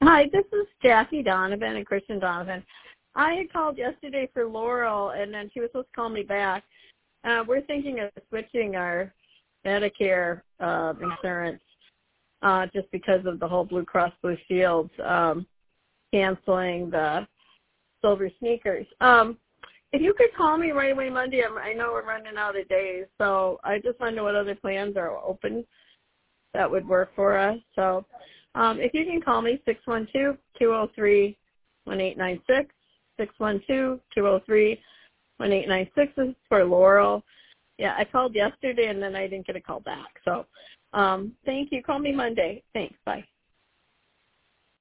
Hi, this is Jackie Donovan and Christian Donovan. I had called yesterday for Laurel, and then she was supposed to call me back. We're thinking of switching our Medicare insurance just because of the whole Blue Cross Blue Shield canceling the silver sneakers. If you could call me right away Monday, I know we're running out of days, so I just want to know what other plans are open that would work for us. So if you can call me, 612-203-1896, 612-203-1896 is for Laurel. Yeah, I called yesterday, and then I didn't get a call back. So thank you. Call me Monday. Thanks. Bye.